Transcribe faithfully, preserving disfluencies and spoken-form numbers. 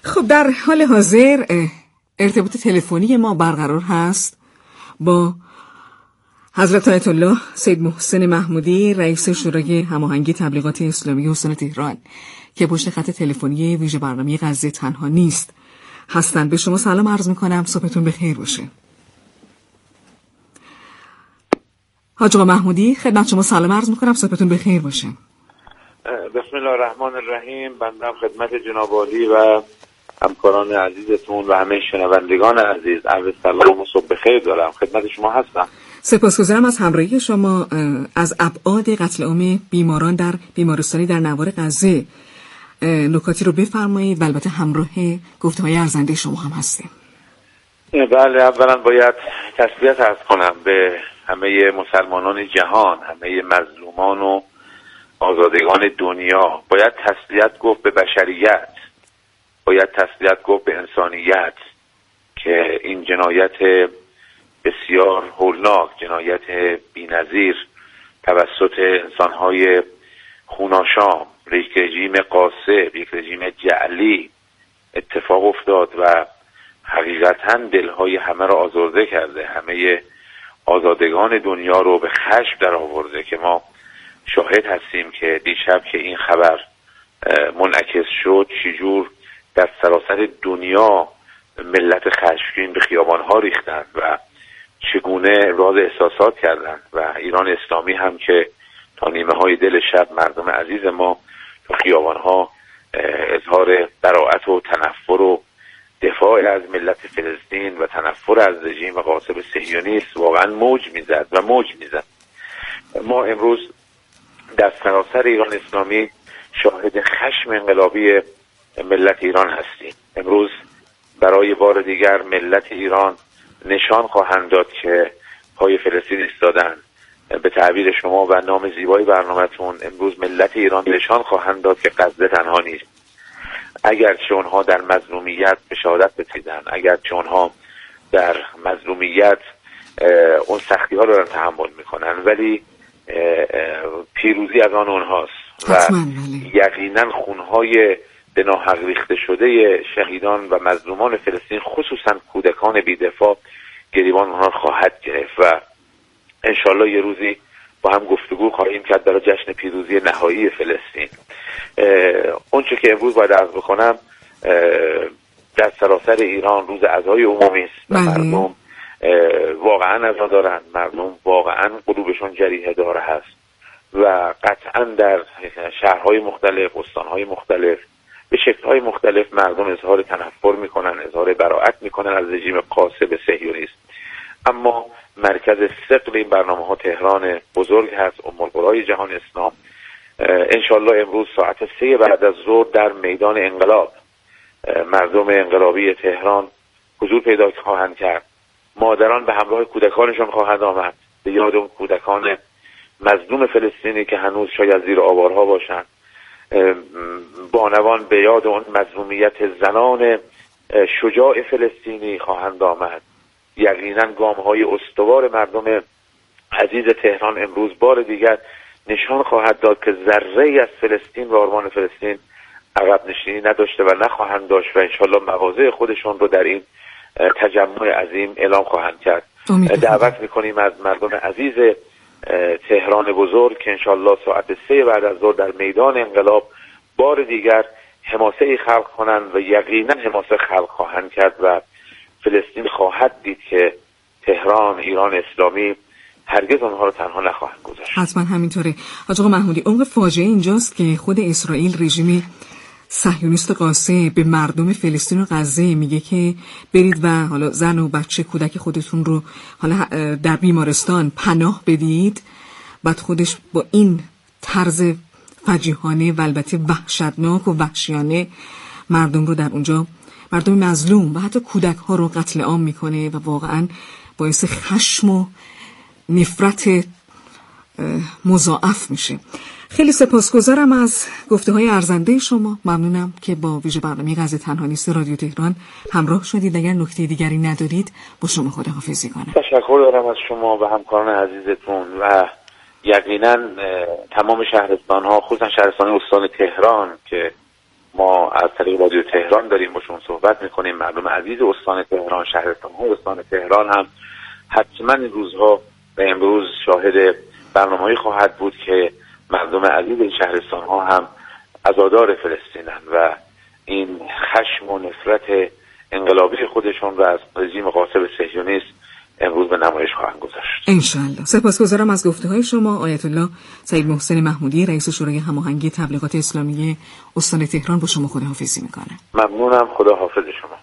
خب در حال حاضر ارتباط تلفنی ما برقرار هست با حضرت آیت الله سید محسن محمودی، رئیس شورای هماهنگی تبلیغات اسلامی استان تهران که پشت خط تلفنی ویژه برنامه غزه تنها نیست هستند. به شما سلام عرض میکنم، صبحتون بخیر باشه. حاج آقا محمودی خدمت شما سلام عرض میکنم، صبحتون بخیر باشه. بسم الله الرحمن الرحیم. بنده خدمت جناب عالی و همکاران عزیزتون و همه شنوندگان عزیز عرض سلام و صبح بخیر دارم. خدمت شما هستم. سپاسگزارم از همراهی شما. از ابعاد قتل عام بیماران در بیمارستانی در نوار غزه نکاتی رو بفرمایید و البته همراه گفته‌های ارزنده شما هم هستیم. بله، اولا باید تسلیت عرض کنم به همه مسلمانان جهان، همه مظلومان و آزادگان دنیا. باید تسلیت گفت به بشریت، باید تسلیت گفت به انسانیت که این جنایت بسیار هولناک، جنایت بی‌نظیر توسط انسان‌های خوناشام، یک رژیم قاصد، یک رژیم جعلی اتفاق افتاد و حقیقتاً دلهای همه را آزرده کرده، همه آزادگان دنیا رو به خشم در آورده که ما شاهد هستیم که دیشب که این خبر منعکس شد چجور در سراسر دنیا ملت خشمگین به خیابان‌ها ریختند و چگونه راز احساسات کردند و ایران اسلامی هم که تا نیمه های دل شب مردم عزیز ما تو خیابان‌ها اظهار براءت و تنفر و دفاع از ملت فلسطین و تنفر از رژیم و غاصب صهیونیست واقعا موج میزد و موج میزد. ما امروز در سراسر ایران اسلامی شاهد خشم انقلابی ملت ایران هستیم. امروز برای بار دیگر ملت ایران نشان خواهند داد که پای فلسطین ایستادن. به تعبیر شما و نام زیبای برنامه‌تون، امروز ملت ایران نشان خواهند داد که غزه تنها نیست. اگرچه اونها در مظلومیت به شهادت رسیدن، اگرچه اونها در مظلومیت اون سختی ها رو دارن تحمل میکنن، ولی پیروزی از آن اونهاست و یقینا خونهای به ناحق ریخته شده شهیدان و مظلومان فلسطین، خصوصا کودکان بی‌دفاع، گریبان اونها خواهد گرفت و انشالله یه روزی با هم گفتگو خواهیم کرد برای جشن پیروزی نهایی فلسطین. اونچه که امروز باید عرض بکنم، در سراسر ایران روز عزای عمومی است و مردم واقعا عزا دارن، مردم واقعا قلوبشون جریحه دار هست و قطعا در شهرهای مختلف، استانهای مختلف، به شکل‌های مختلف مردم اظهار تنفر میکنن، اظهار براءت میکنن از رژیم قاصب صهیونیست. اما مرکز ثقل این برنامه ها تهران بزرگ هست، ام القرای جهان اسلام. انشالله امروز ساعت سه بعد از ظهر در میدان انقلاب مردم انقلابی تهران حضور پیدا خواهند کرد. مادران به همراه کودکانشان خواهند آمد به یاد اون کودکان مظلوم فلسطینی که هنوز شاید زیر آوارها باشند. بانوان به یاد اون مظلومیت زنان شجاع فلسطینی خواهند آمد. یقینا گام‌های استوار مردم عزیز تهران امروز بار دیگر نشان خواهد داد که ذره‌ای از فلسطین و آرمان فلسطین عقب نشینی نداشته و نخواهند داشت و انشالله مواضع خودشون رو در این تجمع عظیم اعلام خواهند کرد. دعوت میکنیم از مردم عزیز تهران بزرگ که انشالله ساعت سه بعد از ظهر در میدان انقلاب بار دیگر حماسه ای خلق کنند و یقینا حماسه خلق خواهند کرد و فلسطین خواهد دید که تهران، ایران اسلامی هرگز آنها رو تنها نخواهند گذاشت. حتما همینطوره. حاج آقا محمودی، عمق فاجعه اینجاست که خود اسرائیل، رژیم صهیونیست قاصد، به مردم فلسطین و غزه میگه که برید و حالا زن و بچه کودک خودتون رو حالا در بیمارستان پناه بدید. بعد خودش با این طرز فجیحانه و البته وحشتناک و وحشیانه مردم رو در اونجا، مردم مظلوم و حتی کودک ها رو قتل عام میکنه و واقعا باعث خشم و نفرت مضاعف میشه. خیلی سپاسگزارم از گفته های ارزنده شما. ممنونم که با ویژه برنامه غزه تنها نیست رادیو تهران همراه شدید. اگر نکته دیگری ندارید با شما خداحافظی کنم. تشکر دارم از شما و همکاران عزیزتون و یقینا تمام شهرستان ها، خصوصا شهرستان استان تهران که ما از طریق رادیو تهران داریم باشون صحبت میکنیم. مردم عزیز استان تهران، شهرستان‌های استان تهران هم حتما این روزها و امروز شاهد برنامه‌ای خواهد بود که مردم عزیز این شهرستان‌ها هم عزادار فلسطینن و این خشم و نفرت انقلابی خودشون رو از رژیم غاصب صهیونیست امروز به نمایش خواهند گذاشت. انشالله. سپاسگزارم از گفته‌های شما. آیت الله سید محسن محمودی، رئیس شورای هماهنگی تبلیغات اسلامی استان تهران، با شما خداحافظی میکنه. ممنونم. خدا حافظ شما.